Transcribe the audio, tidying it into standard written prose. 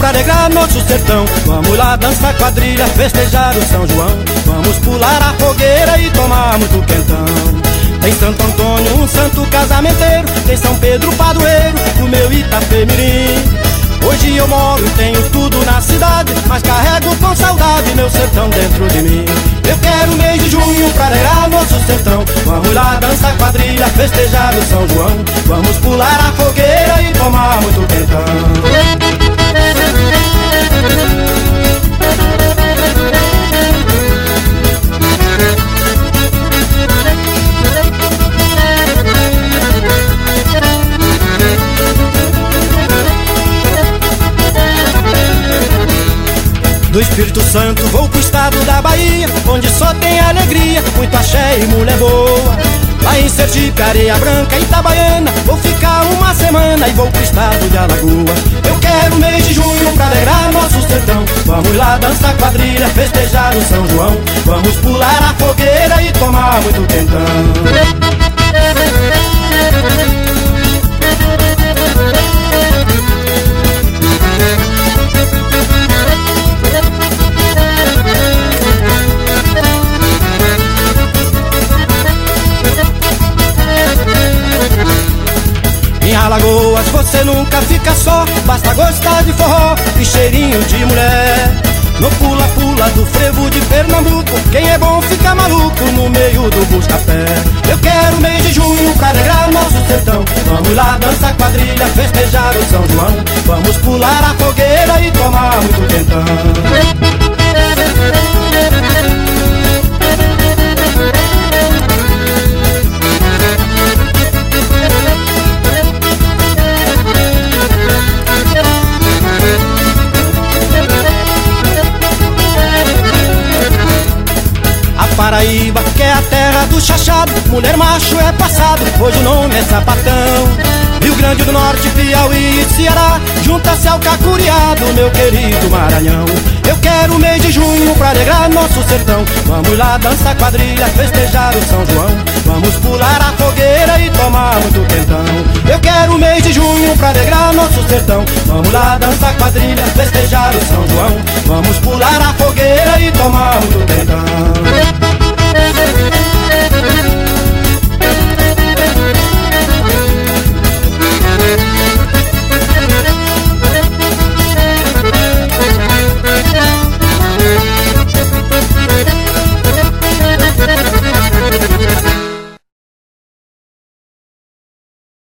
pra alegrar nosso sertão. Vamos lá dançar quadrilha, festejar o São João. Vamos pular a fogueira e tomar muito quentão. Tem Santo Antônio, um santo casamenteiro. Tem São Pedro, padroeiro, o meu Itapemirim. Hoje eu moro e tenho tudo na cidade, mas carrego com saudade meu sertão dentro de mim. Eu quero o mês de junho pra alegrar nosso sertão. Vamos lá dançar quadrilha, festejar o São João. Vamos pular a fogueira e tomar muito quentão. Do Espírito Santo vou pro estado da Bahia, onde só tem alegria, muito axé e mulher boa. Lá em Sergipe, Areia Branca, Itabaiana, vou ficar uma semana e vou pro estado de Alagoas. Eu quero o mês de junho pra alegrar nosso sertão. Vamos lá dançar quadrilha, festejar o São João. Vamos pular a fogueira e tomar muito quentão. Em Alagoas você nunca fica só, basta gostar de forró e cheirinho de mulher. No pula-pula do frevo de Pernambuco, quem é bom fica maluco no meio do busca-pé. Eu quero o mês de junho pra alegrar nosso sertão. Vamos lá dançar quadrilha, festejar o São João. Vamos pular a fogueira e tomar muito quentão. Paraíba, que é a terra do chachado, mulher macho é passado, hoje o nome é sapatão. Rio Grande do Norte, Piauí e Ceará, junta-se ao Cacuriado, meu querido Maranhão. Eu quero o mês de junho pra alegrar nosso sertão. Vamos lá dançar quadrilha, festejar o São João. Vamos pular a fogueira e tomar muito quentão. Eu quero o mês de junho pra alegrar nosso sertão. Vamos lá dançar quadrilha, festejar o São João. Vamos pular a fogueira e tomar muito quentão.